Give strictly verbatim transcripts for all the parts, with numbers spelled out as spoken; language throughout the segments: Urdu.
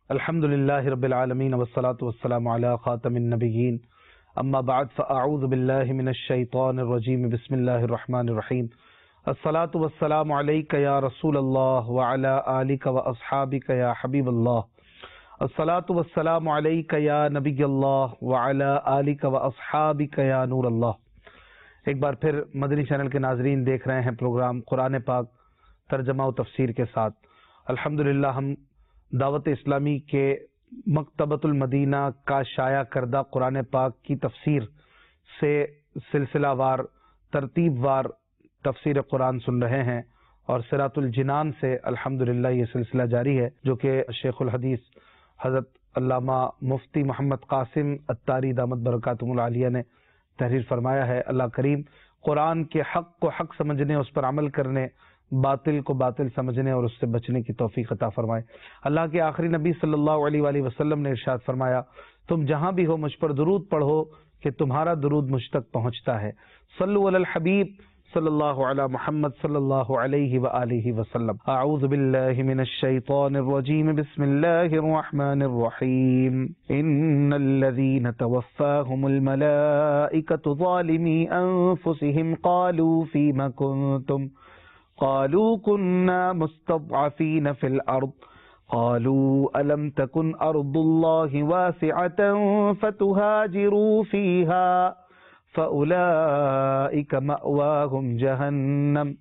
الحمد للہ رب العالمین والصلاة والسلام علی خاتم النبیین اما بعد فاعوذ باللہ من الشیطان الرجیم بسم اللہ الرحمن الرحیم الصلاة والسلام علیک یا رسول اللہ وعلی آلک واصحابک یا حبیب اللہ الصلاة والسلام علیک یا نبی اللہ وعلی آلک واصحابک یا نور اللہ۔ ایک بار پھر مدنی چینل کے ناظرین دیکھ رہے ہیں پروگرام قرآن پاک ترجمہ و تفسیر کے ساتھ۔ الحمدللہ ہم دعوت اسلامی کے مکتبۃ المدینہ کا شائع کردہ قرآن پاک کی تفسیر سے سلسلہ وار ترتیب وار تفسیر قرآن سن رہے ہیں، اور صراط الجنان سے الحمدللہ یہ سلسلہ جاری ہے جو کہ شیخ الحدیث حضرت علامہ مفتی محمد قاسم عطاری دامت برکاتہم العالیہ نے تحریر فرمایا ہے۔ اللہ کریم قرآن کے حق کو حق سمجھنے، اس پر عمل کرنے، باطل کو باطل سمجھنے اور اس سے بچنے کی توفیق عطا فرمائے۔ اللہ کے آخری نبی صلی اللہ علیہ وآلہ وسلم نے ارشاد فرمایا، تم جہاں بھی ہو مجھ پر درود پڑھو کہ تمہارا درود مجھ تک پہنچتا ہے۔ صلو علی الحبیب صلی اللہ علی محمد صلی اللہ علیہ وآلہ وسلم۔ اعوذ باللہ من الشیطان الرجیم بسم اللہ الرحمن الرحیم۔ ان الذین توفاہم الملائکۃ ظالمی انفسہم قالوا فیم کنتم قالوا كنا مستضعفين في الأرض قالوا ألم تكن أرض الله واسعة فتهاجروا فيها فأولئك مأواهم جهنم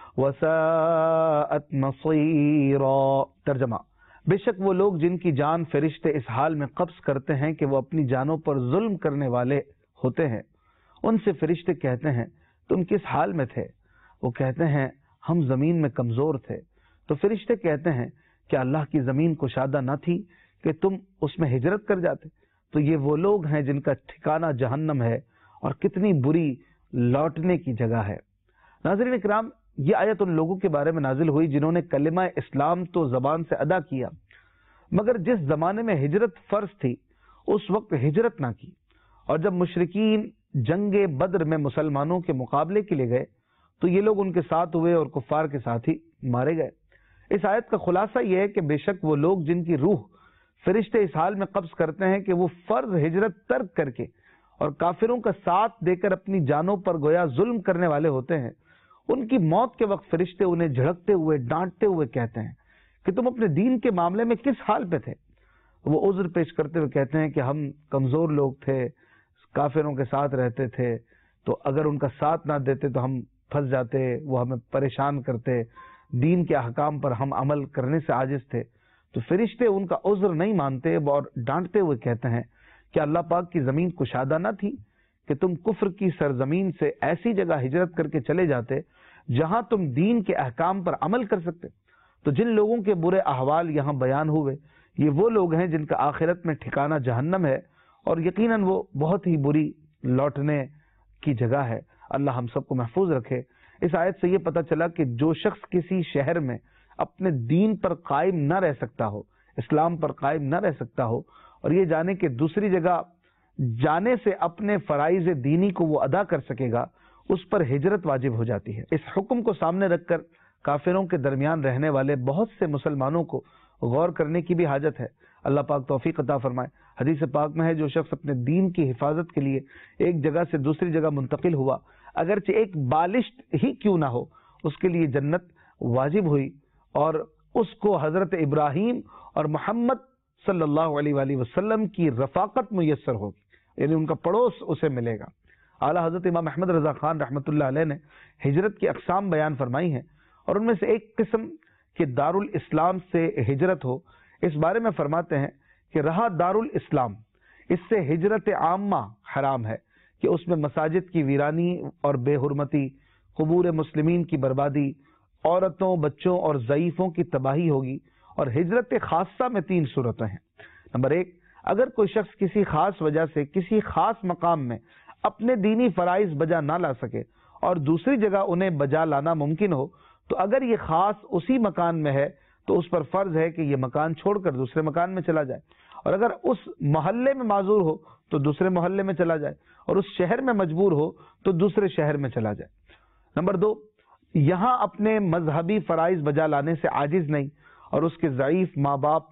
وساءت مصيرا۔ ترجمہ: بے شک وہ لوگ جن کی جان فرشتے اس حال میں قبض کرتے ہیں کہ وہ اپنی جانوں پر ظلم کرنے والے ہوتے ہیں، ان سے فرشتے کہتے ہیں تم کس حال میں تھے؟ وہ کہتے ہیں ہم زمین میں کمزور تھے۔ تو فرشتے کہتے ہیں کہ اللہ کی زمین کشادہ نہ تھی کہ تم اس میں ہجرت کر جاتے؟ تو یہ وہ لوگ ہیں جن کا ٹھکانہ جہنم ہے، اور کتنی بری لوٹنے کی جگہ ہے۔ ناظرین اکرام، یہ آیت ان لوگوں کے بارے میں نازل ہوئی جنہوں نے کلمہ اسلام تو زبان سے ادا کیا، مگر جس زمانے میں ہجرت فرض تھی اس وقت ہجرت نہ کی، اور جب مشرکین جنگ بدر میں مسلمانوں کے مقابلے کے لیے گئے تو یہ لوگ ان کے ساتھ ہوئے اور کفار کے ساتھ ہی مارے گئے۔ اس آیت کا خلاصہ یہ ہے کہ بے شک وہ لوگ جن کی روح فرشتے اس حال میں قبض کرتے ہیں کہ وہ فرض ہجرت ترک کر کے اور کافروں کا ساتھ دے کر اپنی جانوں پر گویا ظلم کرنے والے ہوتے ہیں، ان کی موت کے وقت فرشتے انہیں جھڑکتے ہوئے ڈانٹتے ہوئے کہتے ہیں کہ تم اپنے دین کے معاملے میں کس حال پہ تھے؟ وہ عذر پیش کرتے ہوئے کہتے ہیں کہ ہم کمزور لوگ تھے، کافروں کے ساتھ رہتے تھے، تو اگر ان کا ساتھ نہ دیتے تو ہم پھنس جاتے، وہ ہمیں پریشان کرتے، دین کے احکام پر ہم عمل کرنے سے عاجز تھے۔ تو فرشتے ان کا عذر نہیں مانتے اور ڈانٹتے ہوئے کہتے ہیں کہ اللہ پاک کی زمین کشادہ نہ تھی کہ تم کفر کی سرزمین سے ایسی جگہ ہجرت کر کے چلے جاتے جہاں تم دین کے احکام پر عمل کر سکتے۔ تو جن لوگوں کے برے احوال یہاں بیان ہوئے یہ وہ لوگ ہیں جن کا آخرت میں ٹھکانہ جہنم ہے، اور یقیناً وہ بہت ہی بری لوٹنے کی جگہ ہے۔ اللہ ہم سب کو محفوظ رکھے۔ اس آیت سے یہ پتہ چلا کہ جو شخص کسی شہر میں اپنے دین پر قائم نہ رہ سکتا ہو، اسلام پر قائم نہ رہ سکتا ہو، اور یہ جانے کہ دوسری جگہ جانے سے اپنے فرائض دینی کو وہ ادا کر سکے گا، اس پر ہجرت واجب ہو جاتی ہے۔ اس حکم کو سامنے رکھ کر کافروں کے درمیان رہنے والے بہت سے مسلمانوں کو غور کرنے کی بھی حاجت ہے۔ اللہ پاک توفیق عطا فرمائے۔ حدیث پاک میں ہے جو شخص اپنے دین کی حفاظت کے لیے ایک جگہ سے دوسری جگہ منتقل ہوا، اگرچہ ایک بالشت ہی کیوں نہ ہو، اس کے لیے جنت واجب ہوئی، اور اس کو حضرت ابراہیم اور محمد صلی اللہ علیہ وآلہ وسلم کی رفاقت میسر ہوگی، یعنی ان کا پڑوس اسے ملے گا۔ اعلیٰ حضرت امام احمد رضا خان رحمۃ اللہ علیہ نے ہجرت کی اقسام بیان فرمائی ہیں، اور ان میں سے ایک قسم کہ دارالاسلام سے ہجرت ہو، اس بارے میں فرماتے ہیں کہ رہا دارالاسلام، اس سے ہجرت عامہ حرام ہے کہ اس میں مساجد کی ویرانی اور بے حرمتی، قبور مسلمین کی بربادی، عورتوں، بچوں اور ضعیفوں کی تباہی ہوگی۔ اور ہجرت خاصہ میں تین صورتیں ہیں۔ نمبر ایک، اگر کوئی شخص کسی خاص وجہ سے کسی خاص مقام میں اپنے دینی فرائض بجا نہ لا سکے اور دوسری جگہ انہیں بجا لانا ممکن ہو، تو اگر یہ خاص اسی مکان میں ہے تو اس پر فرض ہے کہ یہ مکان چھوڑ کر دوسرے مکان میں چلا جائے، اور اگر اس محلے میں معذور ہو تو دوسرے محلے میں چلا جائے، اور اس شہر میں مجبور ہو تو دوسرے شہر میں چلا جائے۔ نمبر دو، یہاں اپنے مذہبی فرائض بجا لانے سے عاجز نہیں اور اس کے ضعیف ماں باپ،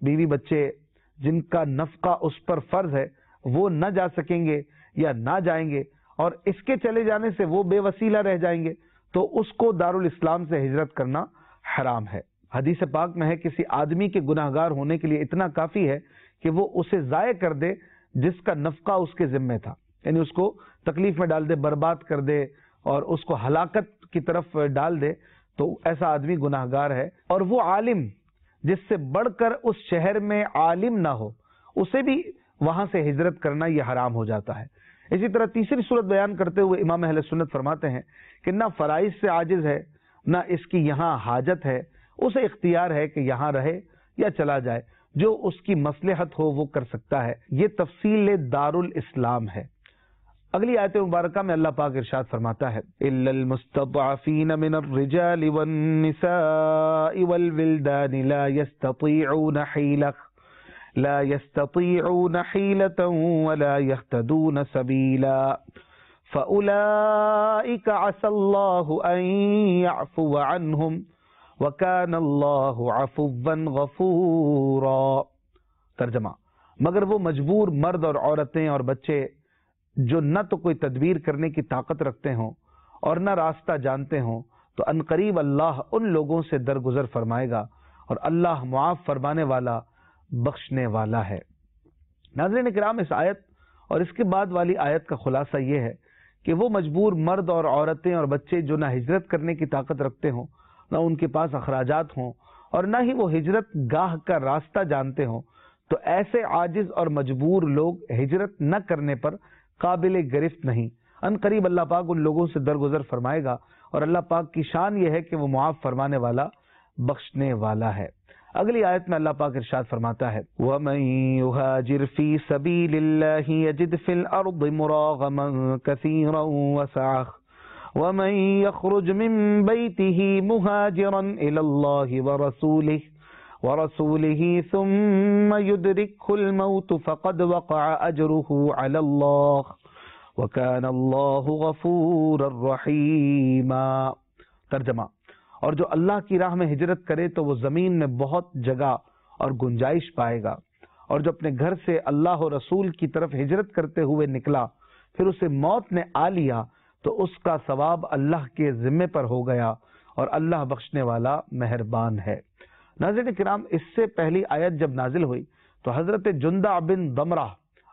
بیوی بچے جن کا نفقہ اس پر فرض ہے وہ نہ جا سکیں گے یا نہ جائیں گے اور اس کے چلے جانے سے وہ بے وسیلہ رہ جائیں گے تو اس کو دارالاسلام سے ہجرت کرنا حرام ہے۔ حدیث پاک میں ہے کسی آدمی کے گناہگار ہونے کے لیے اتنا کافی ہے کہ وہ اسے ضائع کر دے جس کا نفقہ اس کے ذمہ تھا، یعنی اس کو تکلیف میں ڈال دے، برباد کر دے اور اس کو ہلاکت کی طرف ڈال دے، تو ایسا آدمی گناہگار ہے۔ اور وہ عالم جس سے بڑھ کر اس شہر میں عالم نہ ہو اسے بھی وہاں سے ہجرت کرنا یہ حرام ہو جاتا ہے۔ اسی طرح تیسری صورت بیان کرتے ہوئے امام اہل سنت فرماتے ہیں کہ نہ فرائض سے عاجز ہے نہ اس کی یہاں حاجت ہے، اسے اختیار ہے کہ یہاں رہے یا چلا جائے، جو اس کی مصلحت ہو وہ کر سکتا ہے۔ یہ تفصیل دارالاسلام ہے۔ اگلی آیت مبارکہ میں اللہ پاک ارشاد فرماتا ہے الا المستضعفین من الرجال والنساء والولدان لا يستطيعون حیلہ لا يستطيعون حیلة ولا يهتدون سبیلا فأولئك عسى الله أن يعفو عنهم وَكَانَ اللَّهُ عَفُوًّا غَفُورًا۔ ترجمہ، مگر وہ مجبور مرد اور عورتیں اور بچے جو نہ تو کوئی تدبیر کرنے کی طاقت رکھتے ہوں اور نہ راستہ جانتے ہوں تو عنقریب اللہ ان لوگوں سے درگزر فرمائے گا اور اللہ معاف فرمانے والا بخشنے والا ہے۔ ناظرین کرام، اس آیت اور اس کے بعد والی آیت کا خلاصہ یہ ہے کہ وہ مجبور مرد اور عورتیں اور بچے جو نہ ہجرت کرنے کی طاقت رکھتے ہوں، نہ ان کے پاس اخراجات ہوں اور نہ ہی وہ ہجرت گاہ کا راستہ جانتے ہوں، تو ایسے عاجز اور مجبور لوگ ہجرت نہ کرنے پر قابل گرفت نہیں۔ ان قریب اللہ پاک ان لوگوں سے درگزر فرمائے گا اور اللہ پاک کی شان یہ ہے کہ وہ معاف فرمانے والا بخشنے والا ہے۔ اگلی آیت میں اللہ پاک ارشاد فرماتا ہے وَمَن يُهَاجِرْ فِي سَبِيلِ اللَّهِ يَجِدْ فِي الْأَرْضِ مُرَاغَمًا كَثِيرًا وَسَعَةً وَمَن يَخْرُجْ مِن بَيْتِهِ مُهَاجِرًا إِلَى اللَّهِ وَرَسُولِهِ وَرَسُولِهِ ثُمَّ يُدْرِكْهُ الْمَوْتُ فَقَدْ وَقَعَ أَجْرُهُ عَلَى اللَّهِ وَكَانَ اللَّهُ غَفُورًا رَحِيمًا۔ ترجمہ، اور جو اللہ کی راہ میں ہجرت کرے تو وہ زمین میں بہت جگہ اور گنجائش پائے گا، اور جو اپنے گھر سے اللہ و رسول کی طرف ہجرت کرتے ہوئے نکلا پھر اسے موت نے آ لیا تو اس کا ثواب اللہ کے ذمے پر ہو گیا اور اللہ بخشنے والا مہربان ہے۔ ناظرین کرام، اس سے پہلی آیت جب نازل ہوئی تو حضرت جندع بن ضمرہ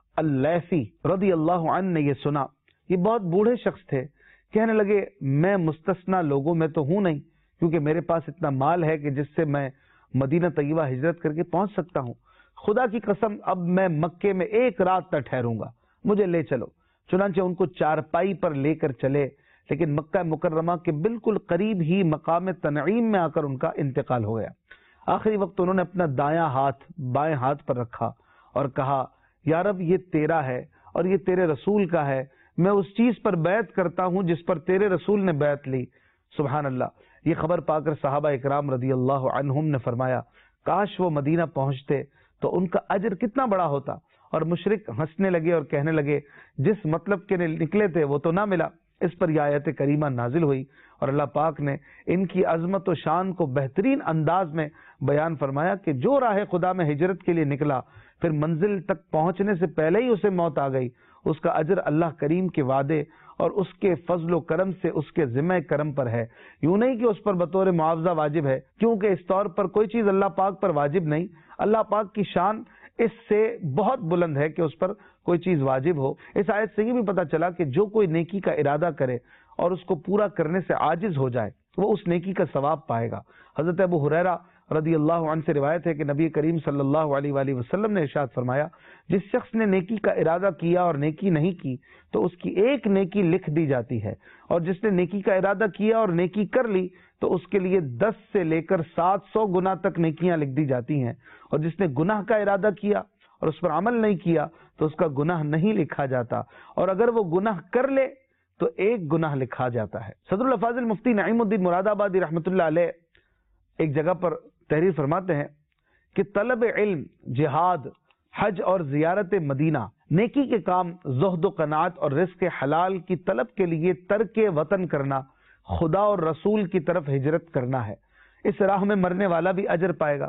اللیثی رضی اللہ عنہ نے یہ سنا۔ یہ بہت بوڑھے شخص تھے، کہنے لگے میں مستثنی لوگوں میں تو ہوں نہیں، کیونکہ میرے پاس اتنا مال ہے کہ جس سے میں مدینہ طیبہ ہجرت کر کے پہنچ سکتا ہوں۔ خدا کی قسم اب میں مکے میں ایک رات نہ ٹھہروں گا، مجھے لے چلو۔ چنانچہ ان کو چارپائی پر لے کر چلے، لیکن مکہ مکرمہ کے بالکل قریب ہی مقام تنعیم میں آ کر ان کا انتقال ہو گیا۔ آخری وقت انہوں نے اپنا دایاں ہاتھ بائیں ہاتھ پر رکھا اور کہا یا رب یہ تیرا ہے اور یہ تیرے رسول کا ہے، میں اس چیز پر بیعت کرتا ہوں جس پر تیرے رسول نے بیعت لی۔ سبحان اللہ۔ یہ خبر پا کر صحابہ اکرام رضی اللہ عنہم نے فرمایا کاش وہ مدینہ پہنچتے تو ان کا اجر کتنا بڑا ہوتا، اور مشرک ہنسنے لگے اور کہنے لگے جس مطلب کے نکلے تھے وہ تو نہ ملا۔ اس پر یہ آیت کریمہ نازل ہوئی اور اللہ پاک نے ان کی عظمت و شان کو بہترین انداز میں بیان فرمایا کہ جو راہ خدا میں ہجرت کے لیے نکلا پھر منزل تک پہنچنے سے پہلے ہی اسے موت آ گئی، اس کا اجر اللہ کریم کے وعدے اور اس کے فضل و کرم سے اس کے ذمہ کرم پر ہے۔ یوں نہیں کہ اس پر بطور معاوضہ واجب ہے، کیونکہ اس طور پر کوئی چیز اللہ پاک پر واجب نہیں۔ اللہ پاک کی شان اس سے بہت بلند ہے کہ اس پر کوئی چیز واجب ہو۔ اس آیت سے یہ بھی پتہ چلا کہ جو کوئی نیکی کا ارادہ کرے اور اس کو پورا کرنے سے عاجز ہو جائے وہ اس نیکی کا ثواب پائے گا۔ حضرت ابو ہریرہ رضی اللہ عنہ سے روایت ہے کہ نبی کریم صلی اللہ علیہ وآلہ وسلم نے ارشاد فرمایا جس شخص نے نیکی کا ارادہ کیا اور نیکی نہیں کی تو اس کی ایک نیکی لکھ دی جاتی ہے، اور جس نے نیکی کا ارادہ کیا اور نیکی کر لی تو اس کے لیے دس سے لے کر سات سو گنا تک نیکیاں لکھ دی جاتی ہیں، اور جس نے گناہ کا ارادہ کیا اور اس پر عمل نہیں کیا تو اس کا گناہ نہیں لکھا جاتا، اور اگر وہ گناہ کر لے تو ایک گناہ لکھا جاتا ہے۔ صدر الافاضل مفتی نعیم الدین مراد آبادی رحمۃ اللہ علیہ ایک جگہ پر تحریر فرماتے ہیں کہ طلب علم، جہاد، حج اور زیارت مدینہ نیکی کے کام، زہد و قناعت اور رزق حلال کی طلب کے لیے ترک وطن کرنا، خدا اور رسول کی طرف ہجرت کرنا ہے۔ اس راہ میں مرنے والا بھی اجر پائے گا۔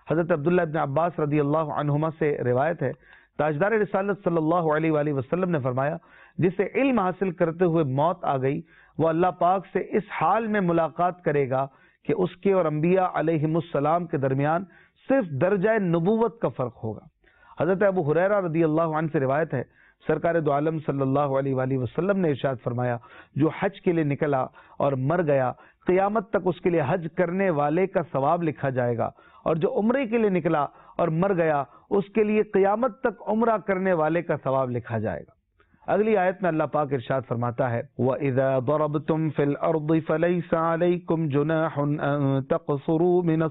حضرت عبداللہ ابن عباس رضی اللہ عنہما سے روایت ہے، تاجدار رسالت صلی اللہ علیہ وآلہ وسلم نے فرمایا، جسے علم حاصل کرتے ہوئے موت آ گئی وہ اللہ پاک سے اس حال میں ملاقات کرے گا کہ اس کے اور انبیاء علیہم السلام کے درمیان صرف درجہ نبوت کا فرق ہوگا۔ حضرت ابو ہریرہ رضی اللہ عنہ سے روایت ہے، سرکار دو عالم صلی اللہ علیہ وآلہ وسلم نے ارشاد فرمایا، جو حج کے لیے نکلا اور مر گیا قیامت تک اس کے لیے حج کرنے والے کا ثواب لکھا جائے گا، اور جو عمرے کے لیے نکلا اور مر گیا اس کے لیے قیامت تک عمرہ کرنے والے کا ثواب لکھا جائے گا۔ اگلی آیت میں اللہ پاک ارشاد فرماتا ہے، وَإِذَا ضَرَبْتُمْ فِي الْأَرْضِ فَلَيْسَ عَلَيْكُمْ جُنَاحٌ أَن تَقْصُرُوا مِنَ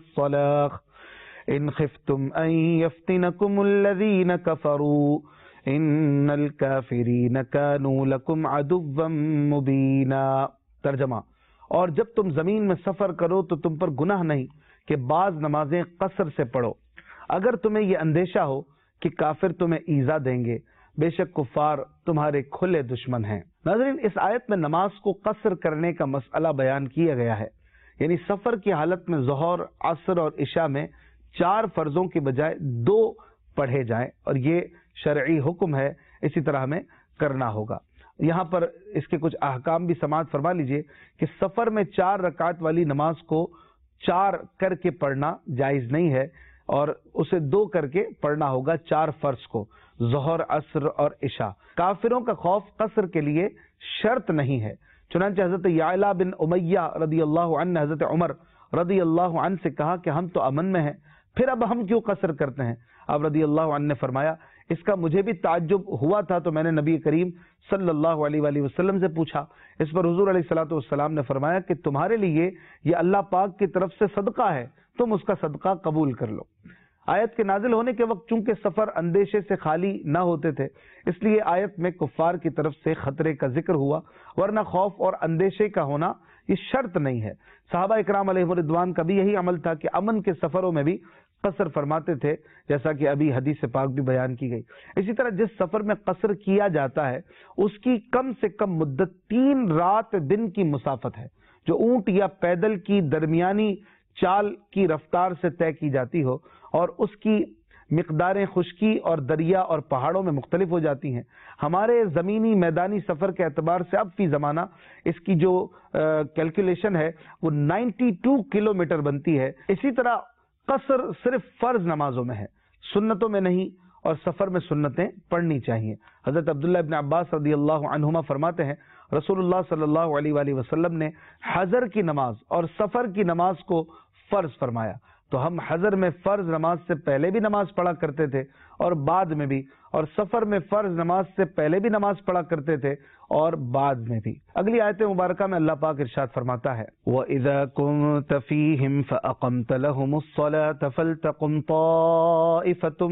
الصَّلَاةِ إِنْ خِفْتُمْ أَن يَفْتِنَكُمُ الَّذِينَ كَفَرُوا إِنَّ الْكَافِرِينَ كَانُوا لَكُمْ عَدُوًّا مُبِينًا۔ ترجمہ، اور جب تم زمین میں سفر کرو تو تم پر گناہ نہیں کہ بعض نمازیں قصر سے پڑھو، اگر تمہیں یہ اندیشہ ہو کہ کافر تمہیں ایذا دیں گے، بے شک کفار تمہارے کھلے دشمن ہیں۔ ناظرین، اس آیت میں نماز کو قصر کرنے کا مسئلہ بیان کیا گیا ہے، یعنی سفر کی حالت میں ظہر، عصر اور عشاء میں چار فرضوں کے بجائے دو پڑھے جائیں، اور یہ شرعی حکم ہے، اسی طرح ہمیں کرنا ہوگا۔ یہاں پر اس کے کچھ احکام بھی سماعت فرما لیجئے کہ سفر میں چار رکعت والی نماز کو چار کر کے پڑھنا جائز نہیں ہے، اور اسے دو کر کے پڑھنا ہوگا چار فرض کو، ظہر، عصر اور عشاء۔ کافروں کا خوف قصر کے لیے شرط نہیں ہے، چنانچہ حضرت یعلا بن امیہ رضی اللہ عنہ نے حضرت عمر رضی اللہ عنہ سے کہا کہ ہم تو امن میں ہیں، پھر اب ہم کیوں قصر کرتے ہیں؟ آپ رضی اللہ عنہ نے فرمایا، اس کا مجھے بھی تعجب ہوا تھا تو میں نے نبی کریم صلی اللہ علیہ وآلہ وسلم سے پوچھا۔ اس پر حضور علیہ الصلوۃ والسلام نے فرمایا کہ تمہارے لیے یہ اللہ پاک کی طرف سے صدقہ ہے، تم اس کا صدقہ قبول کر لو۔ آیت کے نازل ہونے کے وقت چونکہ سفر اندیشے سے خالی نہ ہوتے تھے، اس لیے آیت میں کفار کی طرف سے خطرے کا ذکر ہوا، ورنہ خوف اور اندیشے کا ہونا یہ شرط نہیں ہے۔ صحابہ اکرام علیہم رضوان کا بھی یہی عمل تھا کہ امن کے سفروں میں بھی قصر فرماتے تھے، جیسا کہ ابھی حدیث پاک بھی بیان کی گئی۔ اسی طرح جس سفر میں قصر کیا جاتا ہے اس کی کم سے کم مدت تین رات دن کی مسافت ہے، جو اونٹ یا پیدل کی درمیانی چال کی رفتار سے طے کی جاتی ہو، اور اس کی مقداریں خشکی اور دریا اور پہاڑوں میں مختلف ہو جاتی ہیں۔ ہمارے زمینی میدانی سفر کے اعتبار سے اب فی زمانہ اس کی جو کیلکولیشن ہے وہ نائنٹی ٹو کلومیٹر بنتی ہے۔ اسی طرح قصر صرف فرض نمازوں میں ہے، سنتوں میں نہیں، اور سفر میں سنتیں پڑھنی چاہیے۔ حضرت عبداللہ ابن عباس رضی اللہ عنہما فرماتے ہیں، رسول اللہ صلی اللہ علیہ وآلہ وسلم نے حضر کی نماز اور سفر کی نماز کو فرض فرمایا، تو ہم حضر میں فرض نماز سے پہلے بھی نماز پڑھا کرتے تھے اور بعد میں بھی، اور سفر میں فرض نماز سے پہلے بھی نماز پڑھا کرتے تھے اور بعد میں بھی۔ اگلی آیت مبارکہ میں اللہ پاک ارشاد فرماتا ہے، وَإِذَا كُنْتَ فِيهِمْ فَأَقَمْتَ لَهُمُ الصَّلَاةَ فَلْتَقُمْ طَائِفَةٌ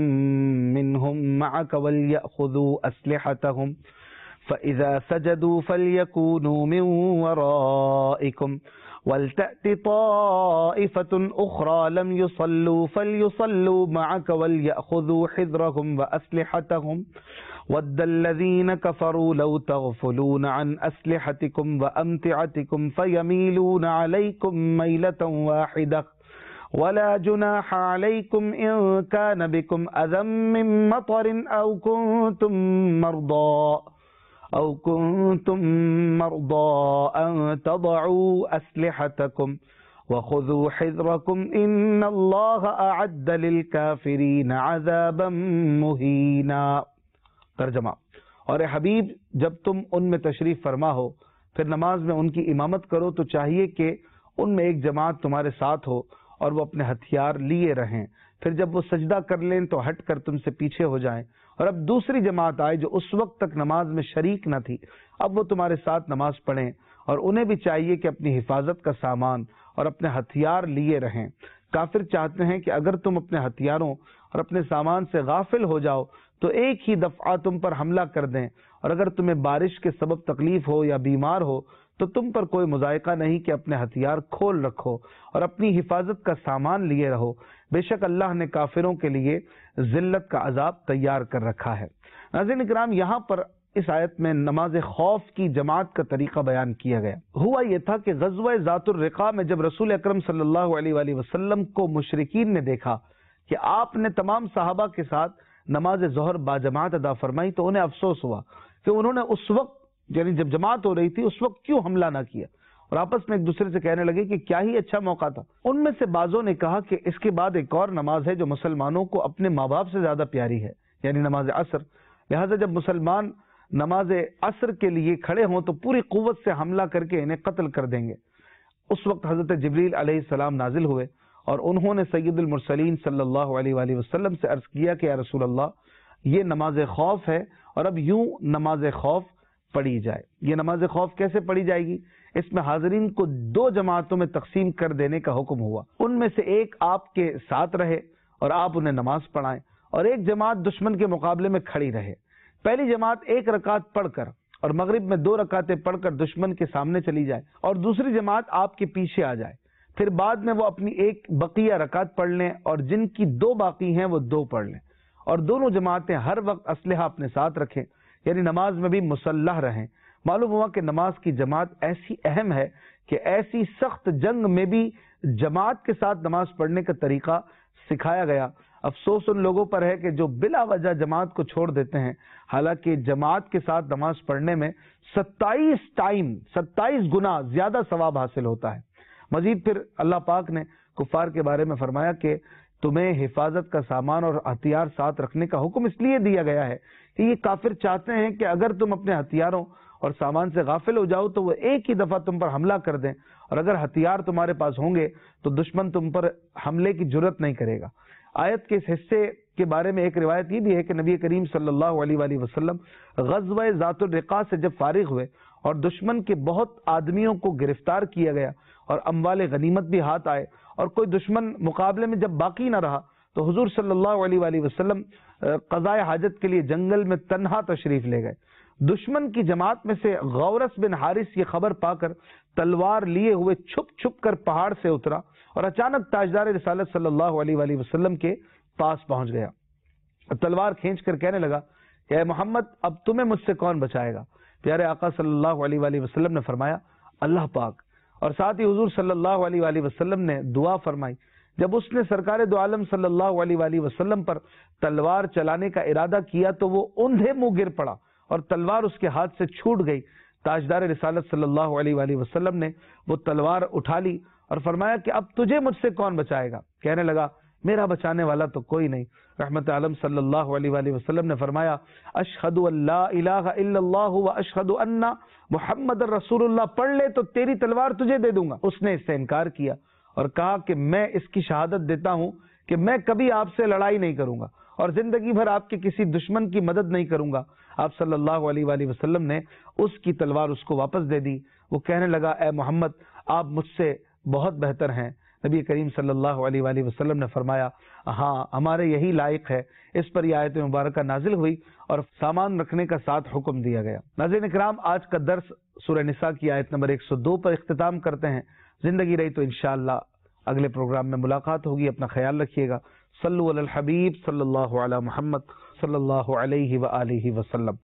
مِّنْهُمْ مَعَكَ وَلْيَأْخُذُوا أَسْلِحَتَهُمْ فَإِذَا سَجَدُوا فَلْيَكُونُوا مِنْ وَرَائِكُمْ وَلْتَأْتِ طَائِفَةٌ أُخْرَى لَمْ يُصَلُّوا فَلْيُصَلُّوا مَعَكَ وَلْيَأْخُذُوا حِذْرَهُمْ وَأَسْلِحَتَهُمْ وَدَّ الَّذِينَ كَفَرُوا لَوْ تَغْفُلُونَ عَنْ أَسْلِحَتِكُمْ وَأَمْتِعَتِكُمْ فَيَمِيلُونَ عَلَيْكُمْ مَيْلَةً وَاحِدَةً وَلَا جُنَاحَ عَلَيْكُمْ إِن كَانَ بِكُمْ أَذًى مِّن مَّطَرٍ أَوْ كُنتُم مَّرْضَىٰ أَوْ كُنتُم مَّرْضَىٰ أَن تَضَعُوا أَسْلِحَتَكُمْ وَخُذُوا حِذْرَكُمْ إِنَّ اللَّهَ أَعَدَّ لِلْكَافِرِينَ عَذَابًا مُّهِينًا۔ ترجمہ، اور اے حبیب جب تم ان میں تشریف فرما ہو پھر نماز میں ان کی امامت کرو تو چاہیے کہ ان میں ایک جماعت تمہارے ساتھ ہو اور وہ اپنے ہتھیار لیے رہیں، پھر جب وہ سجدہ کر لیں تو ہٹ کر تم سے پیچھے ہو جائیں، اور اب دوسری جماعت آئے جو اس وقت تک نماز میں شریک نہ تھی، اب وہ تمہارے ساتھ نماز پڑھیں، اور انہیں بھی چاہیے کہ اپنی حفاظت کا سامان اور اپنے ہتھیار لیے رہیں۔ کافر چاہتے ہیں کہ اگر تم اپنے ہتھیاروں اور اپنے سامان سے غافل ہو جاؤ تو ایک ہی دفعہ تم پر حملہ کر دیں، اور اگر تمہیں بارش کے سبب تکلیف ہو یا بیمار ہو تو تم پر کوئی مضائقہ نہیں کہ اپنے ہتھیار کھول رکھو اور اپنی حفاظت کا سامان لیے رہو، بے شک اللہ نے کافروں کے لیے ذلت کا عذاب تیار کر رکھا ہے۔ ناظرین اکرام، یہاں پر اس آیت میں نماز خوف کی جماعت کا طریقہ بیان کیا گیا۔ ہوا یہ تھا کہ غزوہ ذات الرقاع میں جب رسول اکرم صلی اللہ علیہ وآلہ وسلم کو مشرکین نے دیکھا کہ آپ نے تمام صحابہ کے ساتھ نماز ظہر باجماعت ادا فرمائی تو انہیں افسوس ہوا کہ انہوں نے اس وقت یعنی جب جماعت ہو رہی تھی اس وقت کیوں حملہ نہ کیا، اور آپس میں ایک دوسرے سے کہنے لگے کہ کیا ہی اچھا موقع تھا۔ ان میں سے بعضوں نے کہا کہ اس کے بعد ایک اور نماز ہے جو مسلمانوں کو اپنے ماں باپ سے زیادہ پیاری ہے، یعنی نماز عصر، لہذا جب مسلمان نماز عصر کے لیے کھڑے ہوں تو پوری قوت سے حملہ کر کے انہیں قتل کر دیں گے۔ اس وقت حضرت جبریل علیہ السلام نازل ہوئے اور انہوں نے سید المرسلین صلی اللہ علیہ وآلہ وسلم سے عرض کیا کہ یا رسول اللہ یہ نماز خوف ہے، اور اب یوں نماز خوف پڑھی جائے۔ یہ نماز خوف کیسے پڑھی جائے گی؟ اس میں حاضرین کو دو جماعتوں میں تقسیم کر دینے کا حکم ہوا، ان میں سے ایک آپ کے ساتھ رہے اور آپ انہیں نماز پڑھائیں، اور ایک جماعت دشمن کے مقابلے میں کھڑی رہے۔ پہلی جماعت ایک رکعت پڑھ کر اور مغرب میں دو رکعتیں پڑھ کر دشمن کے سامنے چلی جائے، اور دوسری جماعت آپ کے پیچھے آ جائے، پھر بعد میں وہ اپنی ایک بقیہ رکعت پڑھ لیں اور جن کی دو باقی ہیں وہ دو پڑھ لیں، اور دونوں جماعتیں ہر وقت اسلحہ اپنے ساتھ رکھیں، یعنی نماز میں بھی مسلح رہیں۔ معلوم ہوا کہ نماز کی جماعت ایسی اہم ہے کہ ایسی سخت جنگ میں بھی جماعت کے ساتھ نماز پڑھنے کا طریقہ سکھایا گیا۔ افسوس ان لوگوں پر ہے کہ جو بلا وجہ جماعت کو چھوڑ دیتے ہیں، حالانکہ جماعت کے ساتھ نماز پڑھنے میں ستائیس ٹائم ستائیس گنا زیادہ ثواب حاصل ہوتا ہے۔ مزید پھر اللہ پاک نے کفار کے بارے میں فرمایا کہ تمہیں حفاظت کا سامان اور ہتھیار ساتھ رکھنے کا حکم اس لیے دیا گیا ہے کہ یہ کافر چاہتے ہیں کہ اگر تم اپنے ہتھیاروں اور سامان سے غافل ہو جاؤ تو وہ ایک ہی دفعہ تم پر حملہ کر دیں، اور اگر ہتھیار تمہارے پاس ہوں گے تو دشمن تم پر حملے کی جرت نہیں کرے گا۔ آیت کے اس حصے کے بارے میں ایک روایت یہ بھی ہے کہ نبی کریم صلی اللہ علیہ وآلہ وسلم غزوہ ذات الرقاع سے جب فارغ ہوئے اور دشمن کے بہت آدمیوں کو گرفتار کیا گیا اور اموال غنیمت بھی ہاتھ آئے اور کوئی دشمن مقابلے میں جب باقی نہ رہا تو حضور صلی اللہ علیہ وآلہ وسلم قضاء حاجت کے لیے جنگل میں تنہا تشریف لے گئے۔ دشمن کی جماعت میں سے غورس بن حارث یہ خبر پا کر تلوار لیے ہوئے چھپ چھپ کر پہاڑ سے اترا اور اچانک تاجدار رسالت صلی اللہ علیہ وآلہ وسلم کے پاس پہنچ گیا، تلوار کھینچ کر کہنے لگا کہ اے محمد اب تمہیں مجھ سے کون بچائے گا؟ پیارے آقا صلی اللہ علیہ وآلہ وسلم نے فرمایا اللہ پاک، اور ساتھ ہی حضور صلی اللہ علیہ وآلہ وسلم نے دعا فرمائی۔ جب اس نے سرکار دو عالم صلی اللہ علیہ وآلہ وسلم پر تلوار چلانے کا ارادہ کیا تو وہ اندھے منہ گر پڑا اور تلوار اس کے ہاتھ سے چھوٹ گئی۔ تاجدار رسالت صلی اللہ علیہ وآلہ وسلم نے وہ تلوار اٹھا لی اور فرمایا کہ اب تجھے مجھ سے کون بچائے گا؟ کہنے لگا میرا بچانے والا تو کوئی نہیں۔ رحمت عالم صلی اللہ علیہ وآلہ وسلم نے فرمایا اشہد ان لا الہ الا اللہ و اشہد ان محمد رسول اللہ، پڑھ لے تو تیری تلوار تجھے دے دوں گا۔ اس نے اس سے انکار کیا اور کہا کہ میں اس کی شہادت دیتا ہوں کہ میں کبھی آپ سے لڑائی نہیں کروں گا اور زندگی بھر آپ کے کسی دشمن کی مدد نہیں کروں گا۔ آپ صلی اللہ علیہ وآلہ وسلم نے اس کی تلوار اس کو واپس دے دی۔ وہ کہنے لگا اے محمد آپ مجھ سے بہت بہتر ہیں۔ نبی کریم صلی اللہ علیہ وآلہ وسلم نے فرمایا ہاں ہمارے یہی لائق ہے۔ اس پر یہ آیت مبارکہ نازل ہوئی اور سامان رکھنے کا ساتھ حکم دیا گیا۔ ناظرین اکرام، آج کا درس سورہ نساء کی آیت نمبر ایک سو دو پر اختتام کرتے ہیں۔ زندگی رہی تو انشاءاللہ اگلے پروگرام میں ملاقات ہوگی۔ اپنا خیال رکھیے گا۔ صلو علی الحبیب صلی اللہ علی محمد صلی اللہ علیہ وآلہ وسلم۔